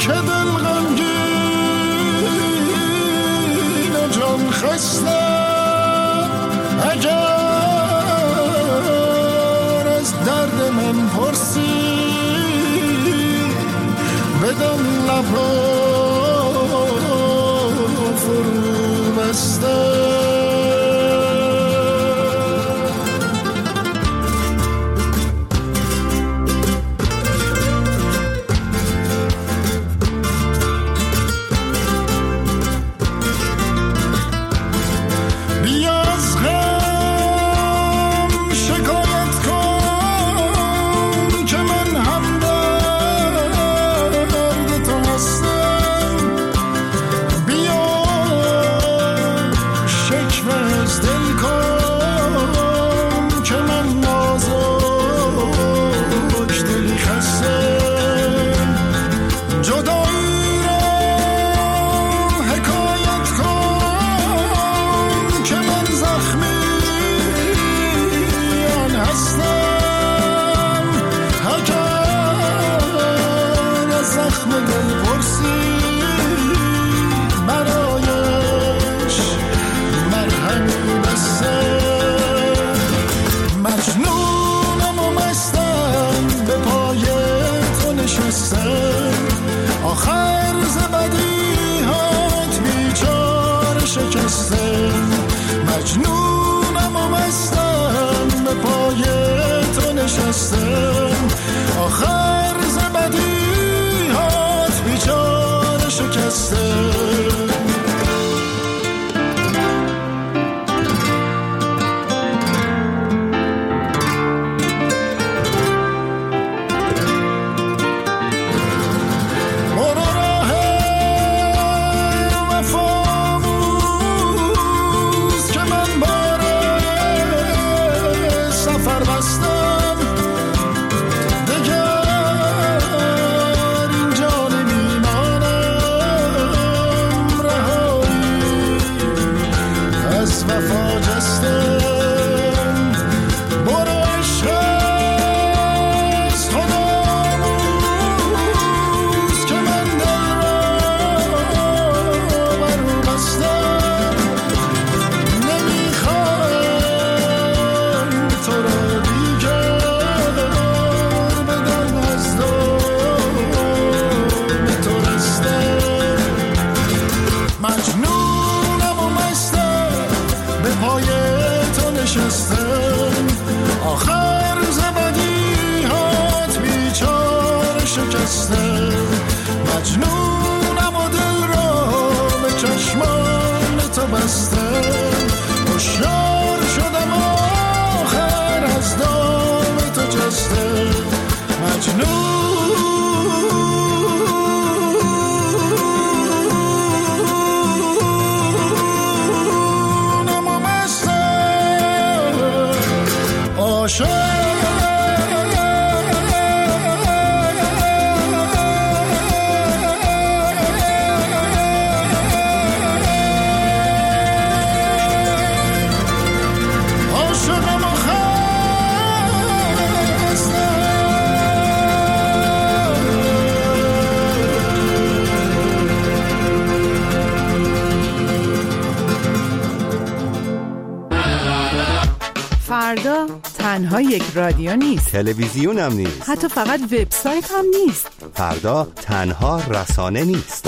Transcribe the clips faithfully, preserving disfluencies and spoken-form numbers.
که دل غمگین و جان خسته، اگر از درد من پرسی بدان لبا فرو بسته. آخر زبدی هات بیچاره شکسته، مجنونم و مستم به پای تو نشستم. آخر زبدی هات بیچاره شکسته. مجنونم و دل را به چشمان تو بستم. هوشیار شدم آخر از دام تو جستم. مجنونم و مستم عاشق. فردا تنها یک رادیو نیست، تلویزیون هم نیست، حتی فقط وبسایت هم نیست. فردا تنها رسانه نیست.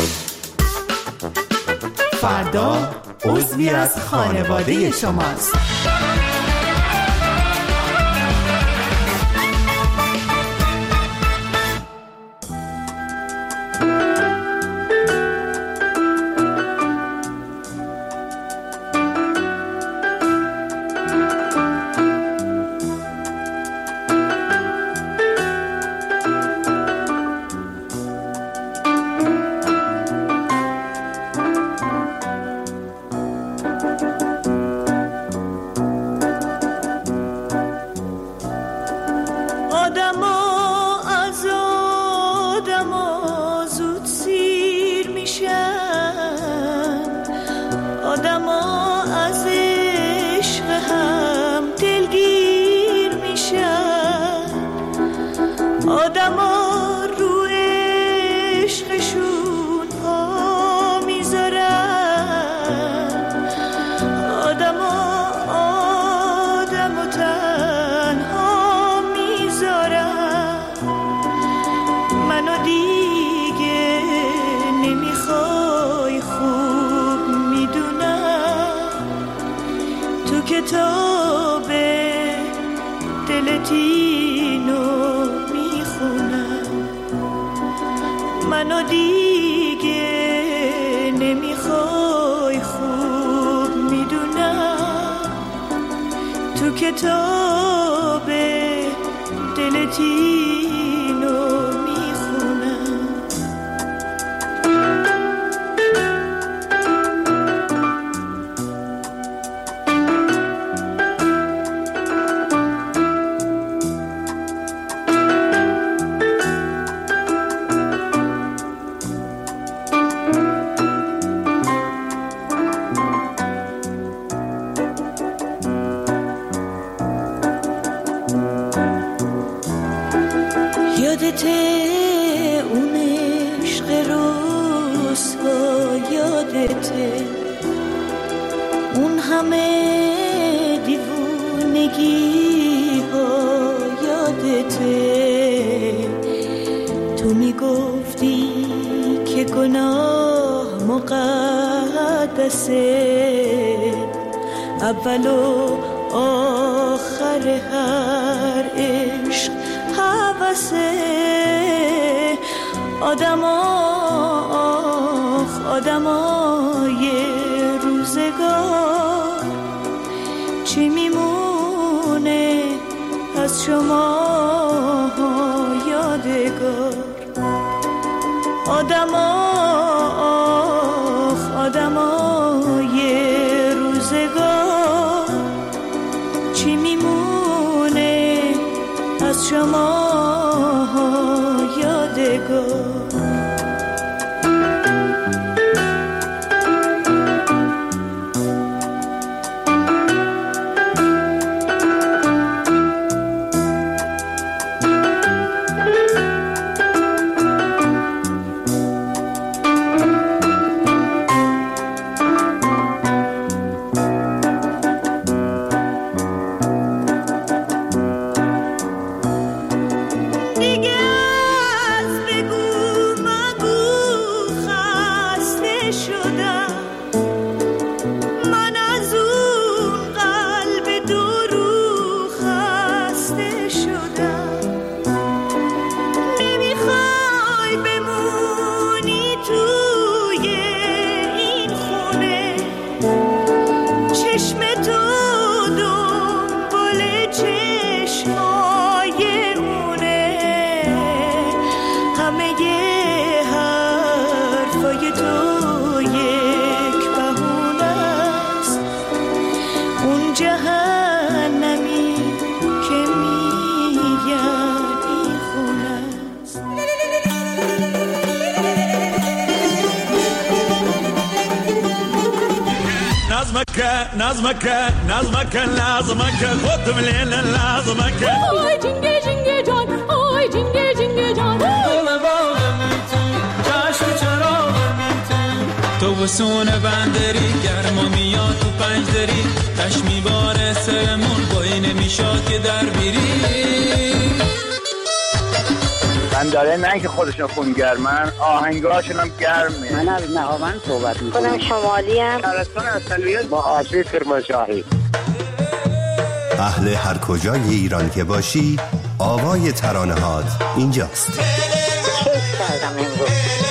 فردا عضوی از خانواده شماست. منو دیگه نمیخوای خوب میدونم، تو کتاب دلت اینو میخونم. منو دیگه نمیخوای خوب میدونم، تو کتاب دلت اینو میخونم. یادته اون عشق روزها، یادته اون همه دیوونگی ها، یادته تو میگفتی که گناه مقدسه، اول و آخر هر عشق حواسه. آدم آخ آدمای روزگار، چی میمونه از شما یادگار؟ آدم آخ آدمای روزگار، چی میمونه از شما یادگار؟ نظمك نظمك لازمك خد من لازمك آی جنگه جنگه جان، آی جنگه جنگه جان، گل باغم تو چشم چراغم تو، تو بسون بندری گرما میاد تو پنجدری، تش میباره سرمون بایی نمیشاد که در بیری. من داره نه که خودشون خونگرمن، آهنگاشون هم گرمه. من از نهاوند صحبت میکنم. خودم شمالی هم. شهرستان اصلیت با آسیب کرمانشاهی. اهل هر کجای ایران که باشی، آوای ترانه‌هات اینجاست. کیف کردم امروز.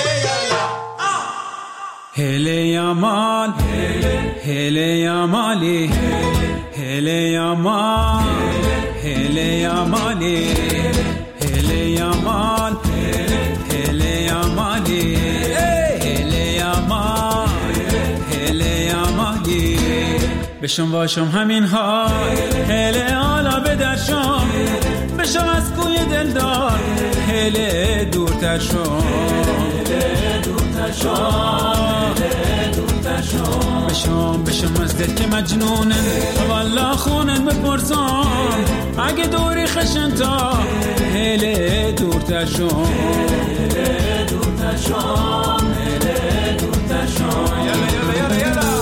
هله یامال هله یامالی هله یامال هله یامالی هله یامال هله یامالی هله یامال هله یامالی بشم واشم همین حال هله حالا به درشم بشم از کوی دلدار هله دورتر شم هله دورتر شم هله دورتر شم بشم بشم از دل که مجنونه والا خونن بپرسم اگه دوری خشن تا هله دورتر شم هله دورتر شم هله دورتر شم یلا یلا یلا یلا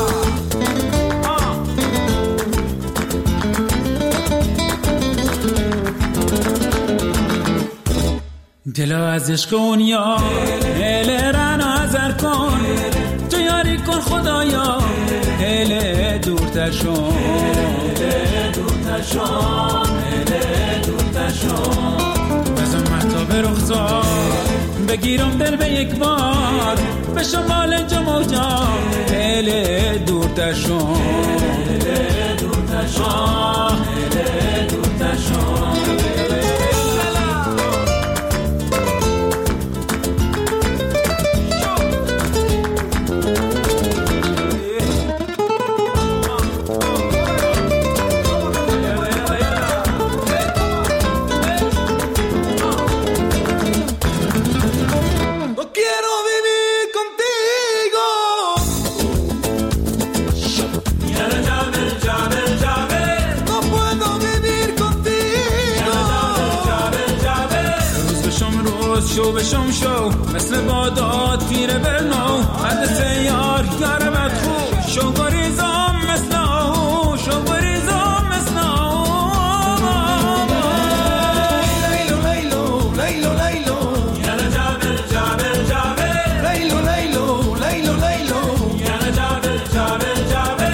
دلا از عشق اون یار هله رن آزر کن تو یاری کن خدایا هله دورتر شون هله دورتر شون هله دورتر شون بزن محتاب رخزار بگیرم دل به یک بار به شمال جموجا هله دورتر شون هله دورتر شون هله دورتر شون شو بشم شو مثل بادات تیره برنو حد سیار یاره بدخو شو گریزم مثل آهو شو گریزم مثل آهو لیلو لیلو لیلو لیلو یالا جابل جابل جابل لیلو لیلو لیلو لیلو یالا جابل جابل جابل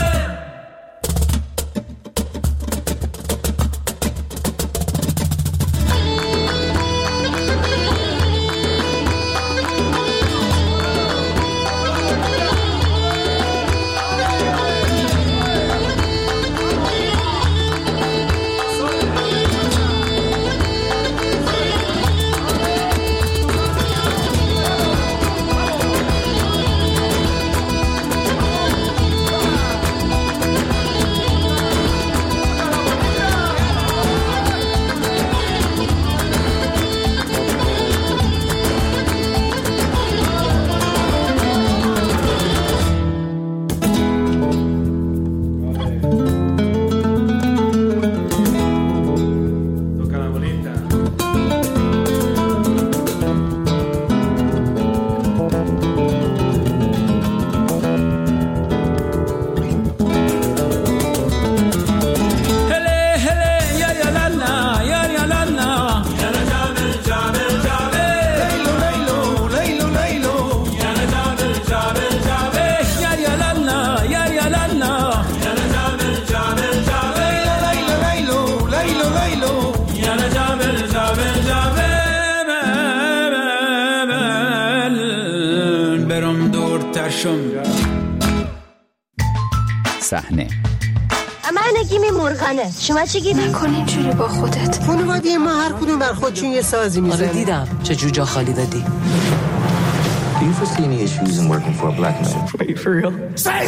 صحنه من گیمی مرغانه شما چی گیمی؟ نکن اینجوری با خودت. خانواده ما هر کدوم بر خودشون یه سازی میزنه. آره دیدم چه جوجا خالی دادی. Do you foresee any issues in working for a black man? Wait, for real?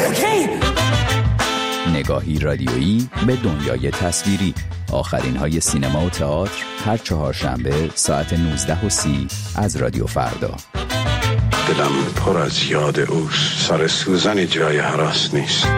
نگاهی رادیویی به دنیای تصویری. آخرین های سینما و تئاتر هر چهارشنبه ساعت نوزده و سی از رادیو فردا. دلم پر از یاد اوست. سر سوزنی جای هراس نیست.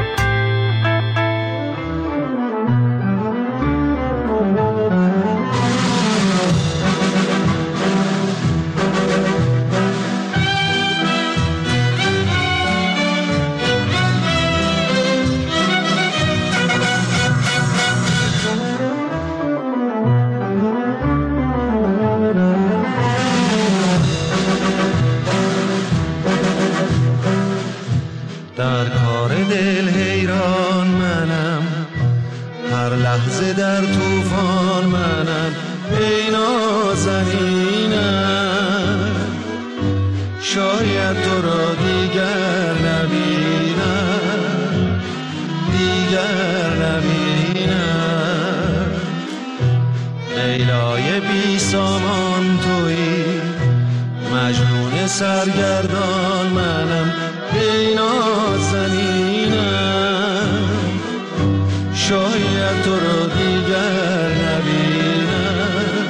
در کار دل حیران منم، هر لحظه در طوفان منم، ای نازنینم. شاید تو را دیگر نبینم، دیگر نبینم. لیلای بی سامان تویی، مجنون سرگردان منم، ای نازنینم. شاید تو رو دیگر نبینم،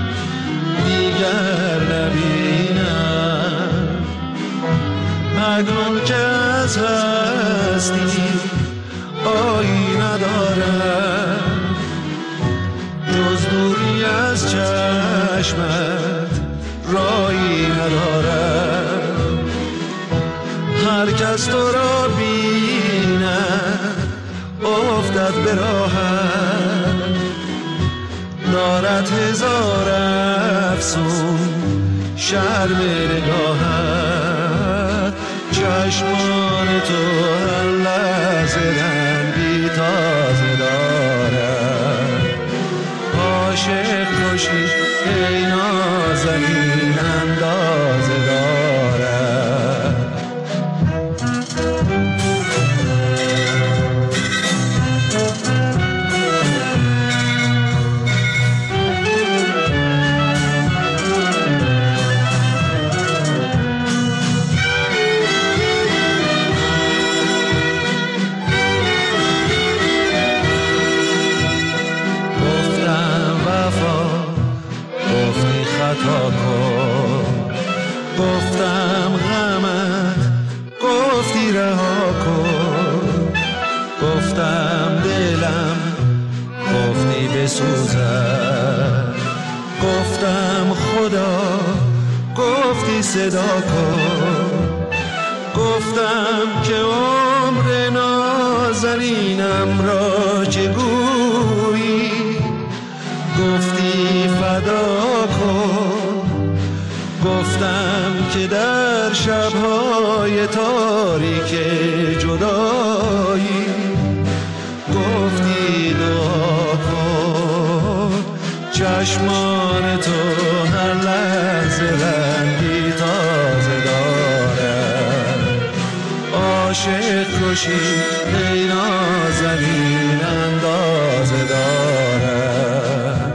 دیگر نبینم. مگنون که از هستی آیی ندارم، جز دوری از چشمت رایی ندارم. هر کس تو را بیند افتد به راهت، دارد هزار افسون شرم نگاهت، چشمان تو هر لحظه رنگی تازه دارد. عاشق کشی ای نازنین اندازه دارد. خطا کن، گفتم غمت، گفتی رها کن. گفتم دلم، گفتی بسوزد. گفتم خدا، گفتی صدا کن. گفتم که عمر نازنینم را چگویی، گفتی فدا کن. گفتم که در شبهای تاریک جدایی، گفتی دعا کن. چشمان تو هر لحظه رنگی تازه دارد. عاشق کشی ای نازنین اندازه دارد.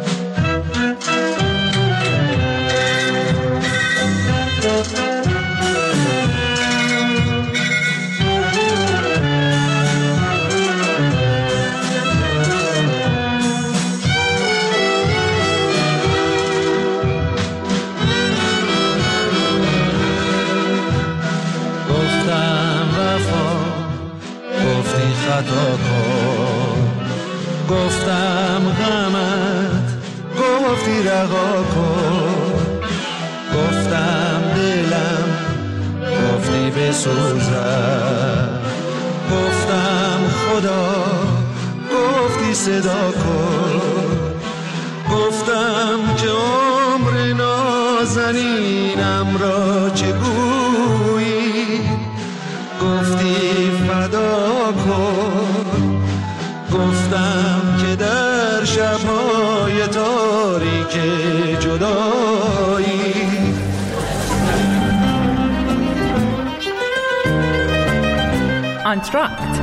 خطا کن، گفتم غمت، گفتی رها کن. گفتم دلم، گفتی بسوزد. گفتم خدا، گفتی صدا کن. گفتم که عمر نازنینم را چگویی، گفتی فدا کن. گفتم که در شبهای تاریک جدایی. آنتراکت.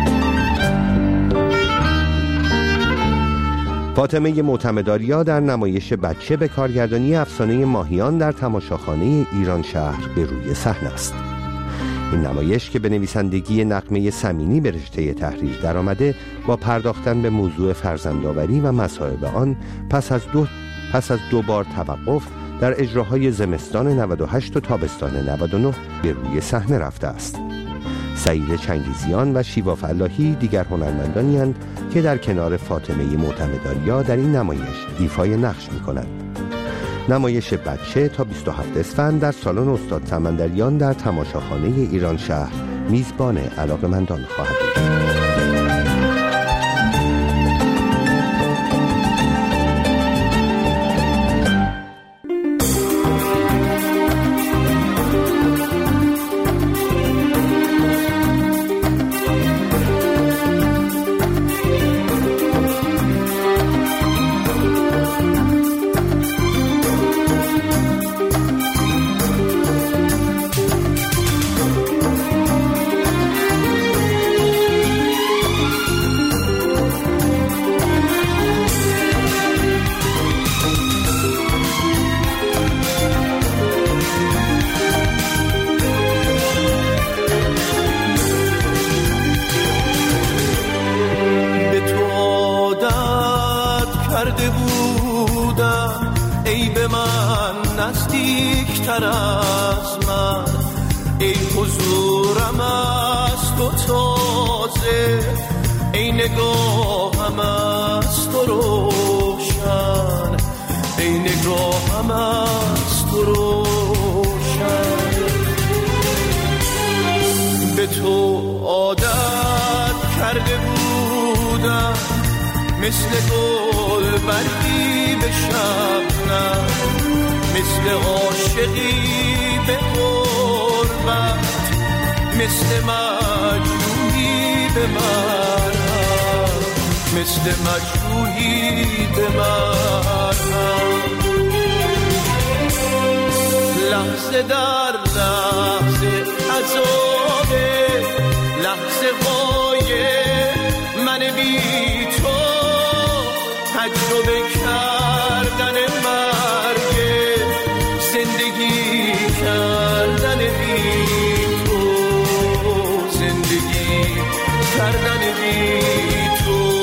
فاطمه معتمدآریا در نمایش بچه به کارگردانی افسانه ماهیان در تماشاخانه ایران شهر به روی صحنه است. این نمایش که به نویسندگی نغمه سمینی به رشته تحریر در آمده، با پرداختن به موضوع فرزندآوری و مصائب آن پس از دو پس از دو بار توقف در اجراهای زمستان نود و هشت و تابستان نود و نه به روی صحنه رفته است. سعید چنگیزیان و شیوا فلاحی دیگر هنرمندانی اند که در کنار فاطمه معتمدآریا در این نمایش ایفای نقش می‌کنند. نمایش بچه تا بیست و هفتم اسفند در سالن استاد سمندریان در تماشاخانه ایران شهر میزبان علاقه‌مندان خواهد بود. مثل گل برگی به شبنم، مثل مثل عاشقی به قربت، مثل مجروحی به مرهم، مثل مجروحی به مرهم. لحظه در لحظه عذابه، لحظه های من بی تو، تجربه کردن مرگ، زندگی کردن بی تو، زندگی کردن بی تو.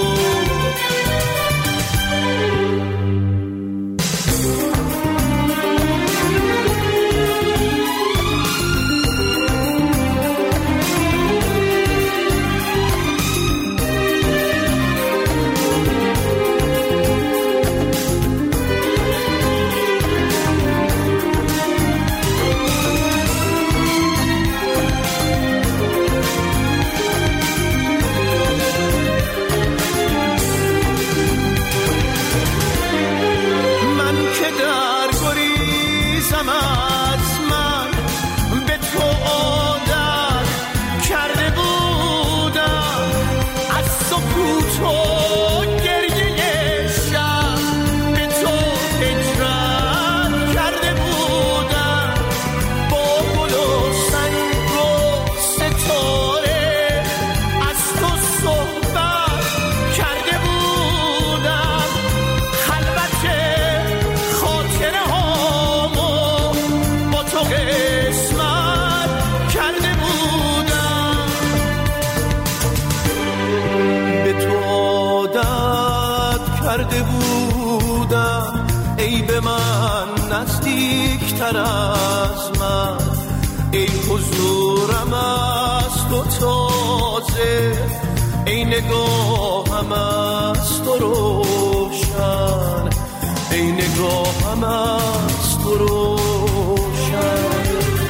نزدیکتر از من، ای حضورم از تو تازه، ای نگاهم از تو روشن، ای نگاهم از تو روشن.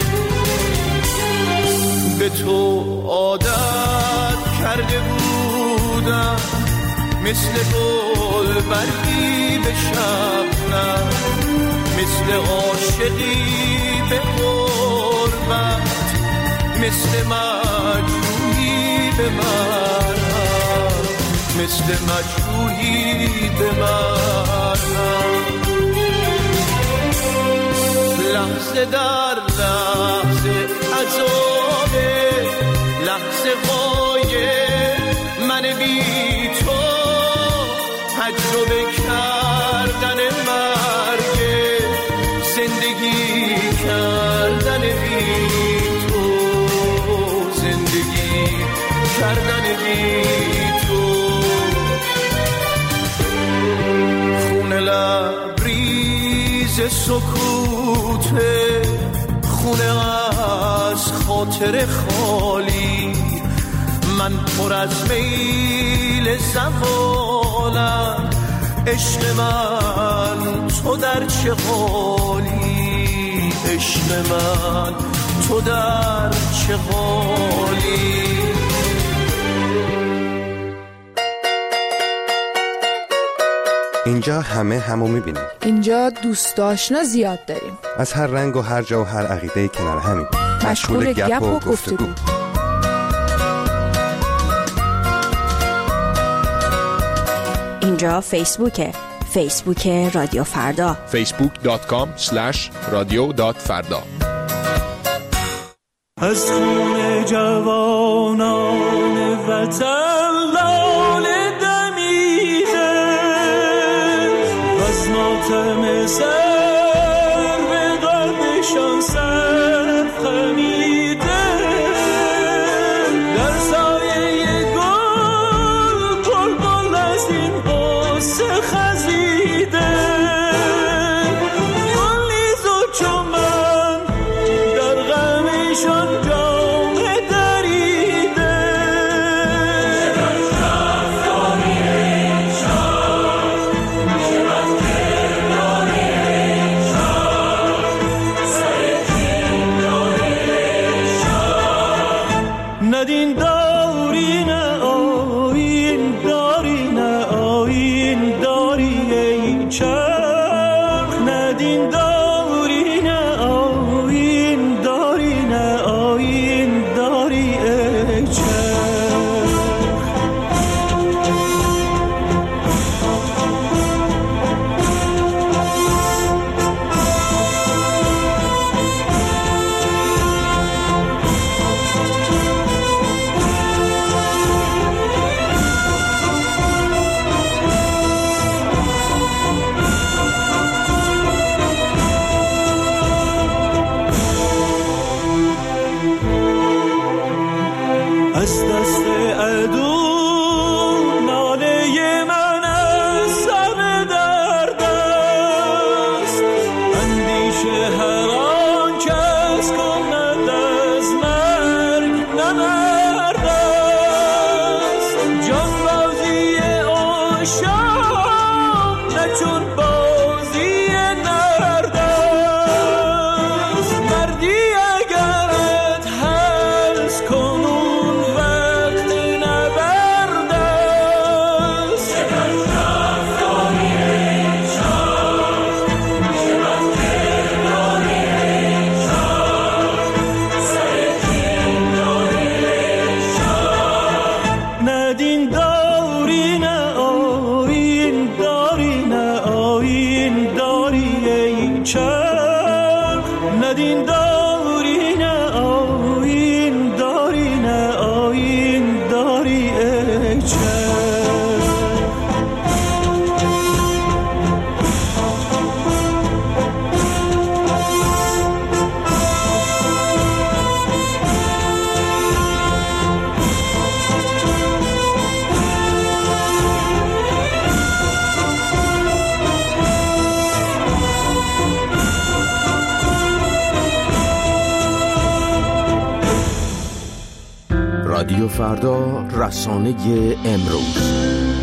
به تو عادت کرده بودم، مثل گل برگی به شبنم، مثل عاشقی به قربت، مثل مجروحی به مرهم، مثل مجروحی به مرهم. لحظه در لحظه عذابه، لحظه های من بی تو، تجربه کردن مرگ، زندگی کردن بی تو، زندگی کردن بی تو. خونه لبریز سکوته، خونه از خاطر خالی، من پر از میل زوالم، عشق من تو در چه حالی، عشق من تو در چه حالی. اینجا همه همو میبینیم، اینجا دوست آشنا زیاد داریم، از هر رنگ و هر جا و هر عقیده کنار همین، مشغول گپ و گفتگو. اینجا فیسبوکه، فیسبوک رادیو فردا، فیسبوک دات کام اسلش رادیو دات فردا. از خون جوانان وطن لاله دمیده، از ماتم سر به قلبشان سر خمیده، در سایه گل گل بل از این قصه خزیده، گل نیز و چمن در غمشان جامه دریده. ندین داری نه آیین داری نه آیین داری ای چرخ، ندین داری رادیو فردا، رسانه امروز.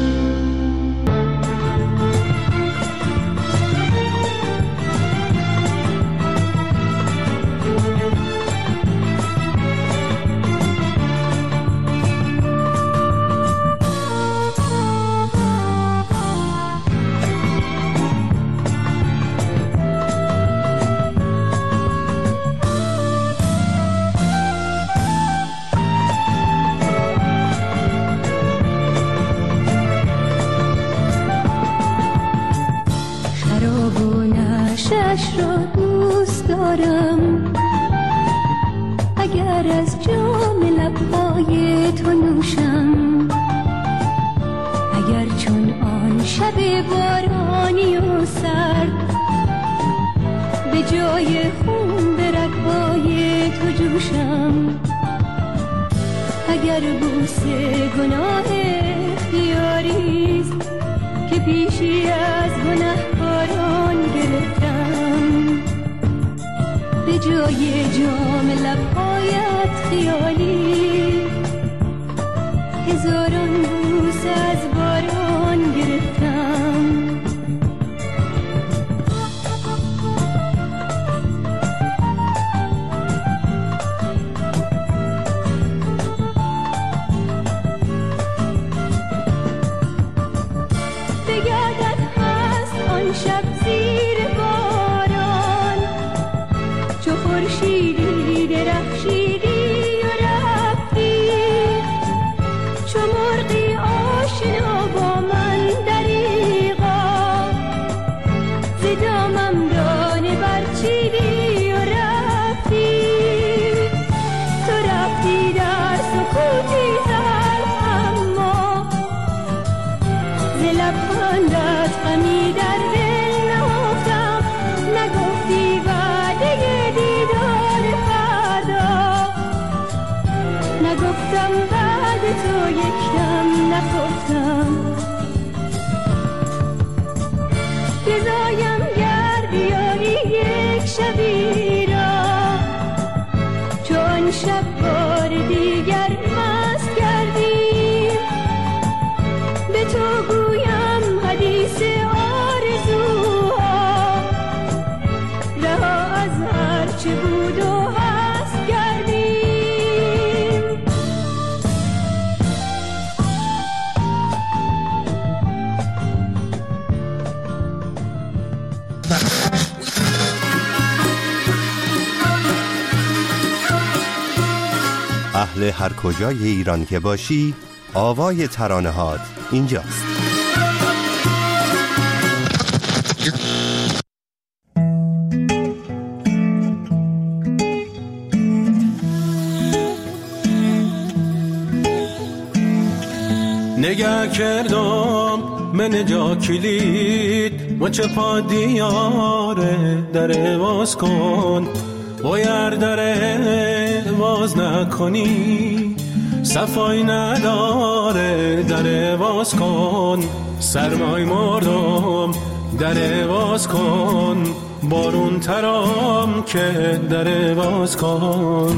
اهل هر کجای ایران که باشی، آوای ترانه هات اینجاست. نگه کردم من جا کلید و چه پا دیاره در باز کن و یر در باز نکنی صفای نداره در باز کن سرمای مردم در باز کن بارون ترام که در باز کن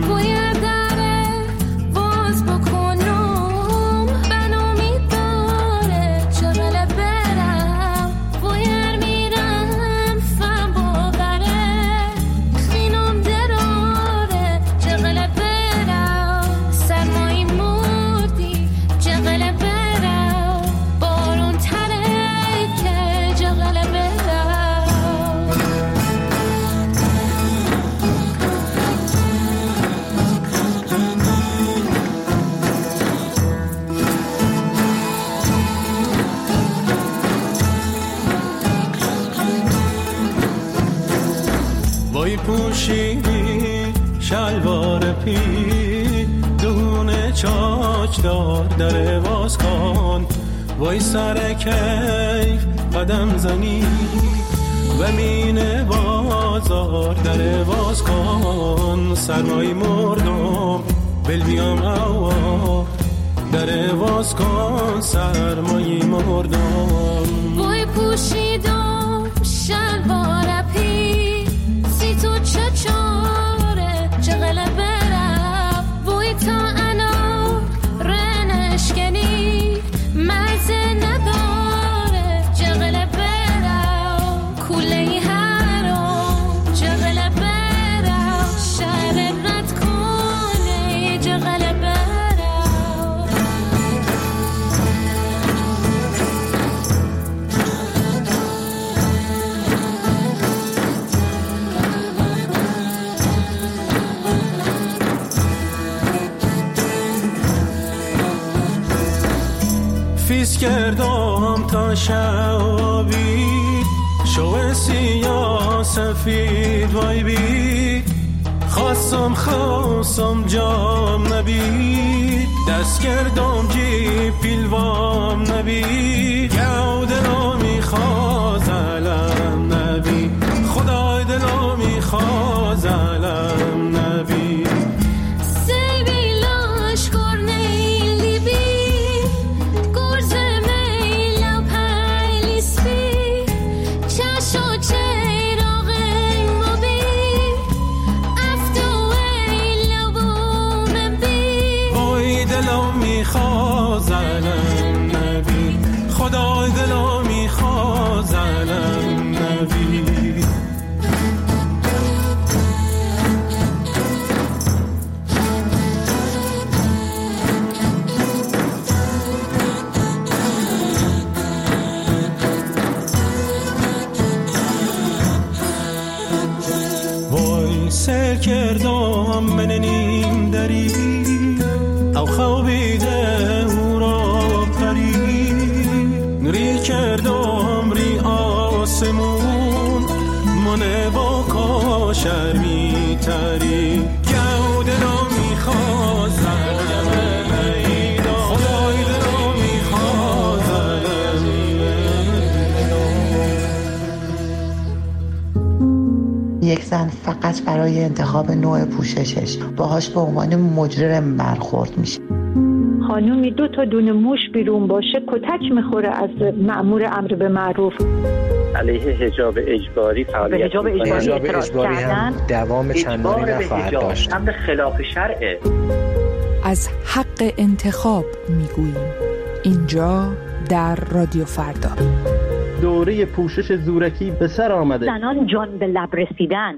پوشیدی شلوار پی دونه چاچ دار در باز کن وای سر کیف قدم زنی و مین بازار در باز کن سرمای مردم بل بیام اوا در باز کن سرمای مردم وای پوشیدم شلوار پی تو چه چاره چه غلبه رفت بوی تا انا کردم تا شبی شو سیاه سفید وای بی خواستم خواستم جام نبی دست کردم جی پیلوام نبی گو دلو میخواز علم نبی خدای دلو میخواز علم نبی میخواز علم نبی خدای دلو میخواز علم نبی وای سر کردم من نیم دری او خوابیده او را پری ری کردم ری آسمون منه با کاشر می تری گو دلو میخواز علم نبی خدای دلو میخواز علم نبی. یک زن فقط برای انتخاب نوع پوششش باهاش به عنوان مجرم برخورد میشه. خانومی دو تا دونه موش بیرون باشه کتک میخوره از مأمور امر به معروف. علیه حجاب اجباری فعالیت حجاب اجباری, حجاب اجباری هم دوام چندانی نخواهد داشت. هم به خلاف شرعه. از حق انتخاب میگوییم اینجا در رادیو فردا. دوره پوشش زورکی به سر آمده. زنان جان به لب رسیدن.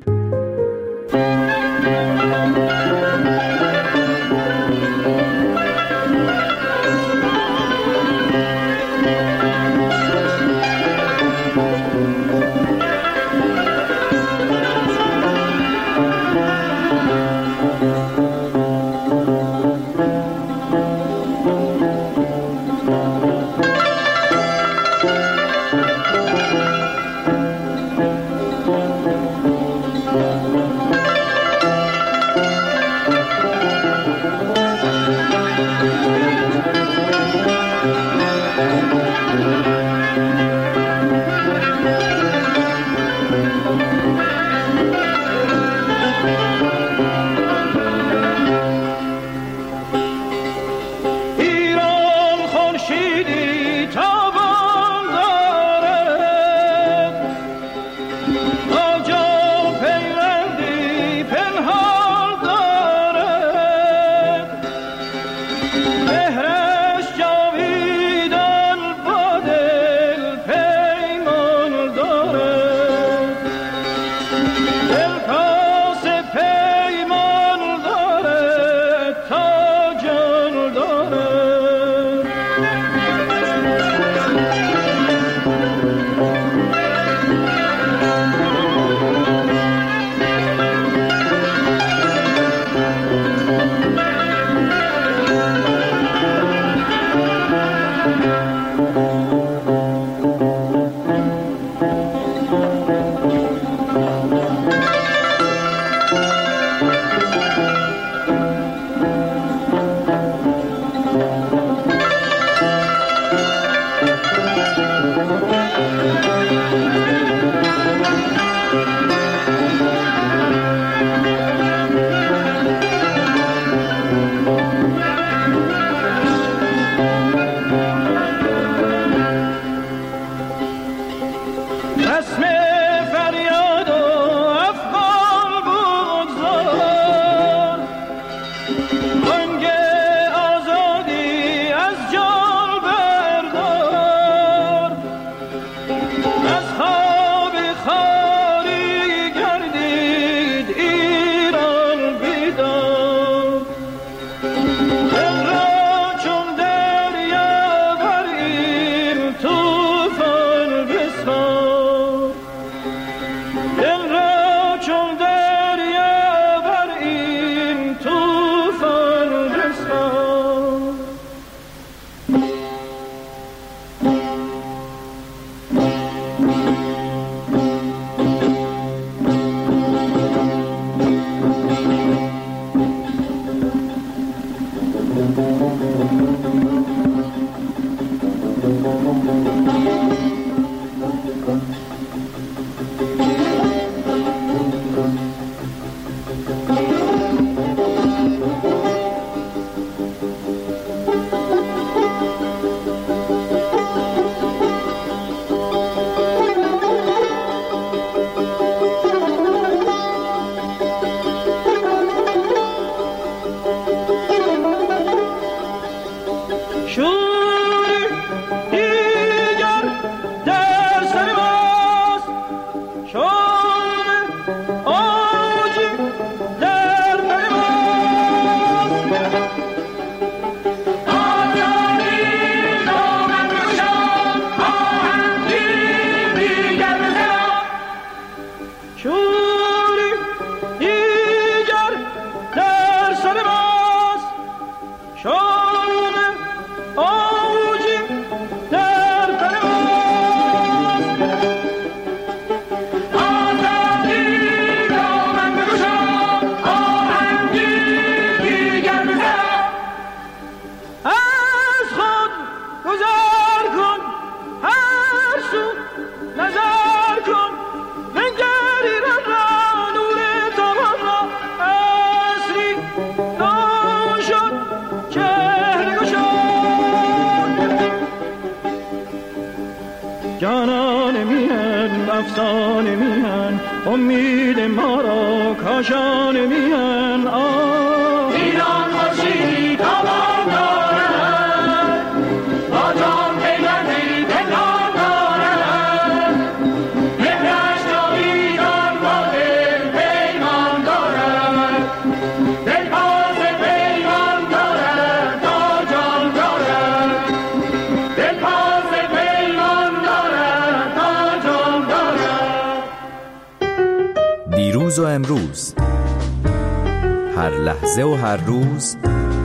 جانان میهن افسانه میهن امید ما را کاشان میهن آه ایران خورشیدی تابان دارد با جان پیوندی پنهان دارد مهرش جاویدان با دل پیمان دارد دل باز پیمان دارد تا جان دارد دل باز پیمان دارد تا جان دارد. دیروز و امروز، هر لحظه و هر روز،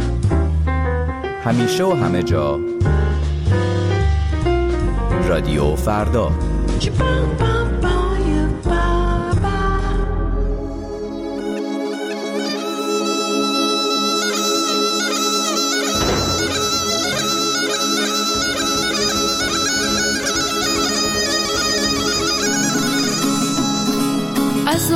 همیشه و همه جا، رادیو فردا. از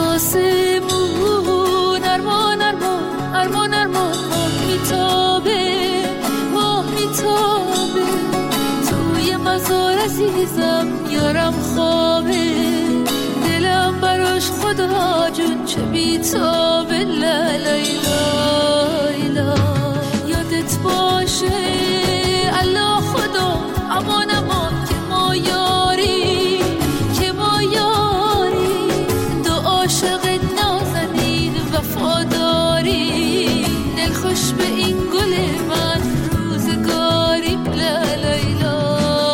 آسمون ارمان ارمان ارمان ارمان ماه میتابه ماه میتابه توی مزار عزیزم یارم خوابه دلم براش خدا جون چه بیتابه لا لیلا لا یادت باشه الله خدا امان امان که ما یاری که ما یاری عاشق نازنین وفاداری دل خوش به این گل من روزگاری لا لیلا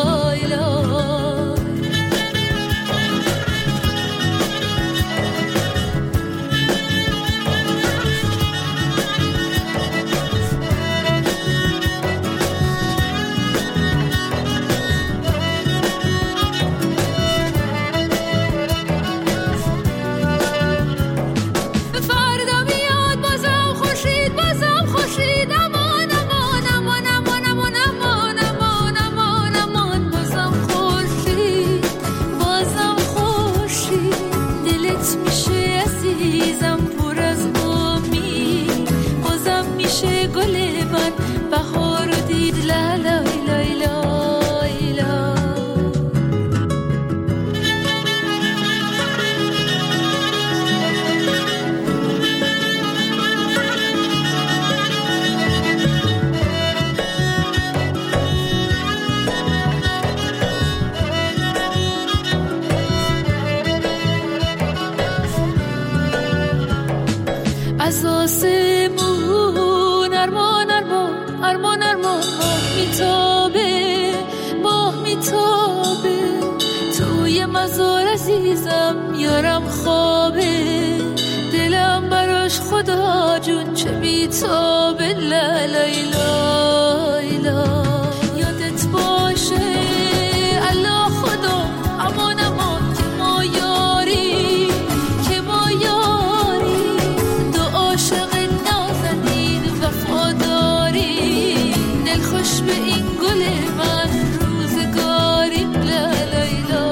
از آسمون ارمان ارمان ارمان ارمان ماه میتابه ماه میتابه توی مزار عزیزم یارم خوابه دلم براش خدا جون چه بیتابه لا لیلا لا یادت باشه الله خدا امان امان که ما یاری که ما یاری عاشق نازنین وفاداری دل خوش به این گل من روزگاری لا لیلا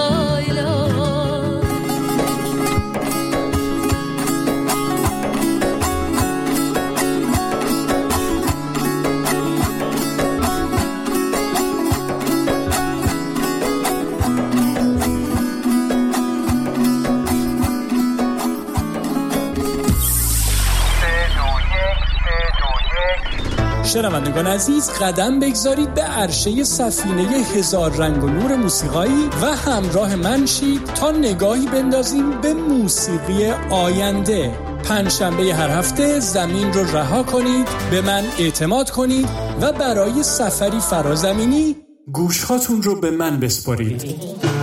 شنوندگان عزیز، قدم بگذارید به عرشه سفینه هزار رنگ و نور موسیقایی و همراه من شید تا نگاهی بندازیم به موسیقی آینده. پنجشنبه هر هفته زمین رو رها کنید، به من اعتماد کنید و برای سفری فرازمینی گوشهاتون رو به من بسپارید.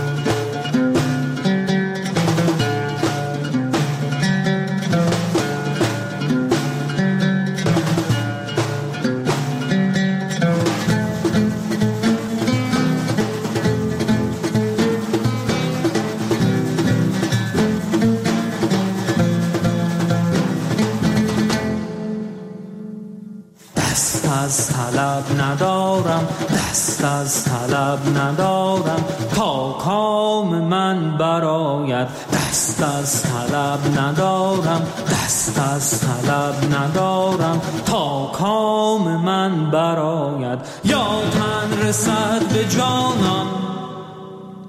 از طلب ندارم، دست از طلب ندارم، تا کام من براید. دست از طلب ندارم، دست از طلب ندارم، تا کام من براید. یا تن رسد به جانان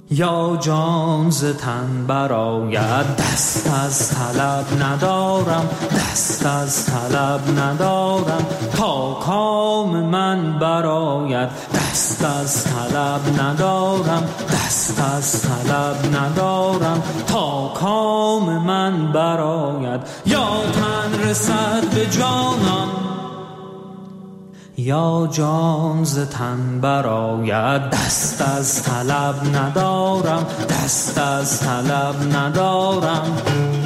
یا جان ز تن برآید، دست از طلب ندارم، دست از طلب ندارم، تا کام من برآید، دست از طلب ندارم، دست از طلب ندارم، تا کام من برآید. یا تن رسد به جانان، یا جان ز تن برآید، دست از طلب ندارم، دست از طلب ندارم.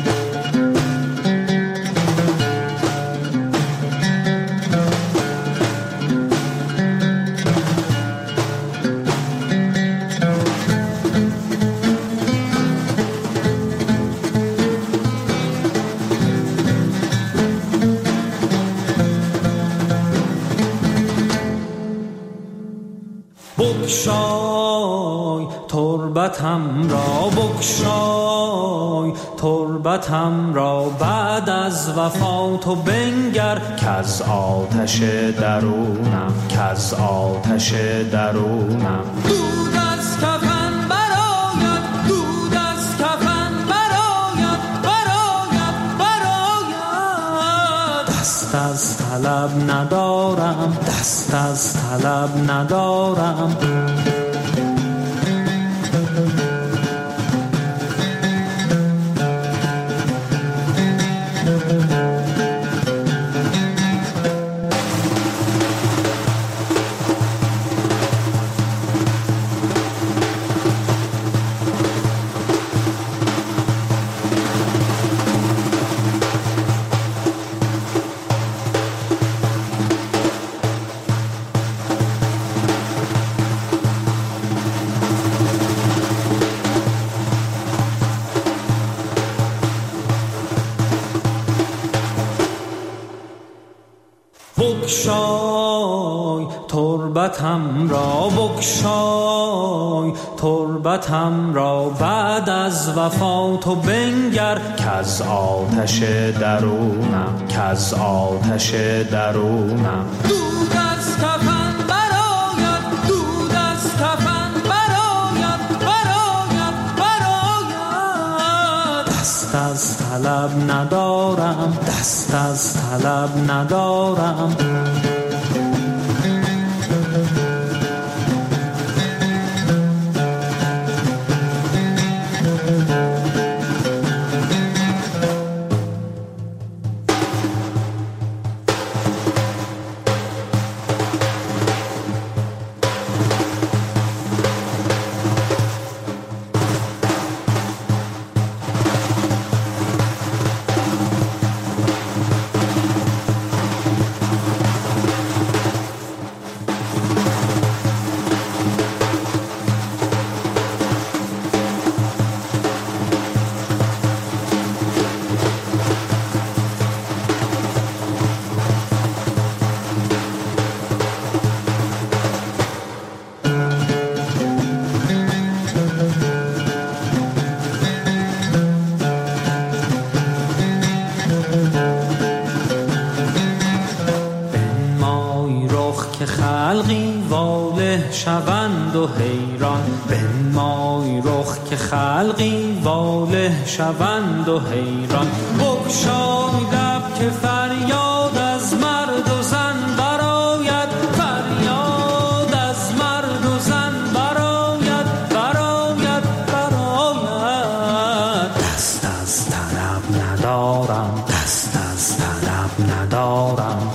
بگشای تربتم را، بگشای تربتم را، بعد از وفا تو بنگر، کز آتش درونم، کز آتش درونم. دود از کفن برآید، دود از کفن برآید، برآید، برآید. دست از طلب ندارم، دست از طلب ندارم. بگشای تربتم را، بگشای تربتم را، بعد از وفا تو بنگر، کز آتش درونم، کز آتش درونم. دود از کفن برآید، دود از کفن برآید، برآید، برآید. دست از طلب ندارم، دست از طلب ندارم. خلقی واله شوند و حیران، بنمای رخ که خلقی واله شوند و حیران. بگشای لب که فریاد از مرد و زن برآید، فریاد از مرد و زن برآید، برآید، برآید. دست از طلب ندارم، دست از طلب ندارم.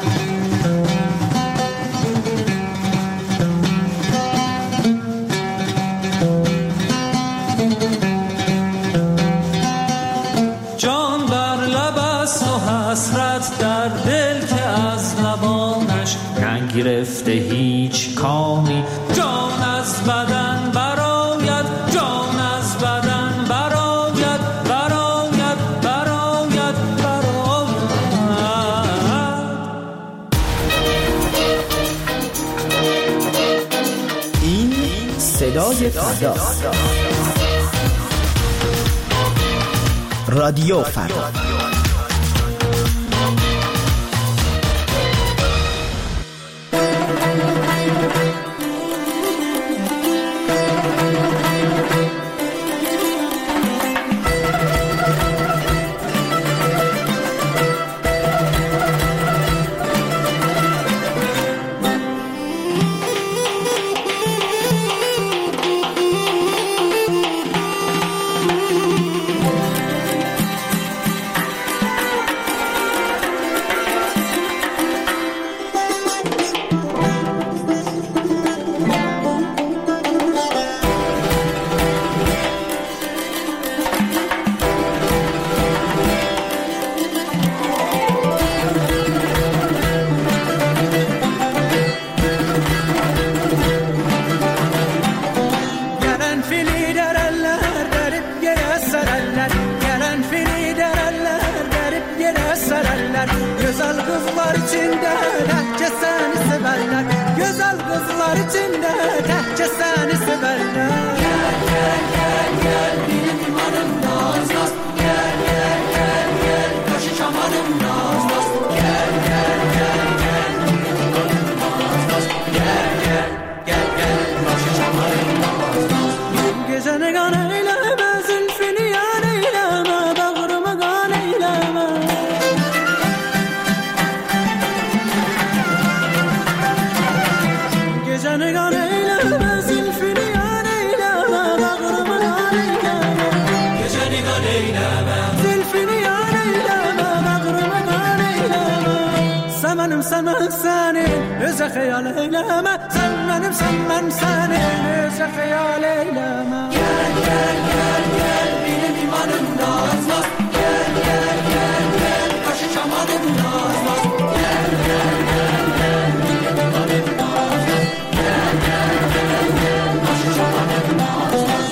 حسرت در دل که از لبانش نگرفته هیچ کامی، جان از بدن برآید، جان از بدن برآید، برآید، برآید، برآید. این صدای فردا، رادیو فردا. gösterenler. Güzel kızlar içinde tehce seni severler. Güzel kızlar içinde tehce seni severler. Gel gel gel gel benim imanım naz naz. Gel gel gel gel kaşı şamanım naz naz. Gel gel gel gel benim imanım naz naz. Gel gel gel gel kaşı şamanım naz naz. Geceni gan eyleme zülfünü yan eyleme. Bağrıma gan eyleme. Geceni gan eyleme zülfünü yan eyleme. Bağrıma gan eyleme. Geceni gan eyleme zülfünü yan eyleme. Bağrıma gan eyleme. Sen benim sen ben senin öze hayal eyleme. Sen benim sen ben senin öze hayal eyleme. Gel gel gel gel benim imanım naz naz. Gel gel gel gel kaşı şamanım naz naz. Gel gel gel gel benim imanım naz naz. Gel gel gel gel kaşı şamanım naz naz.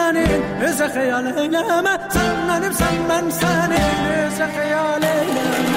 Senin öze hayal eyleme. Sen benim sen ben senin öze hayal eyleme.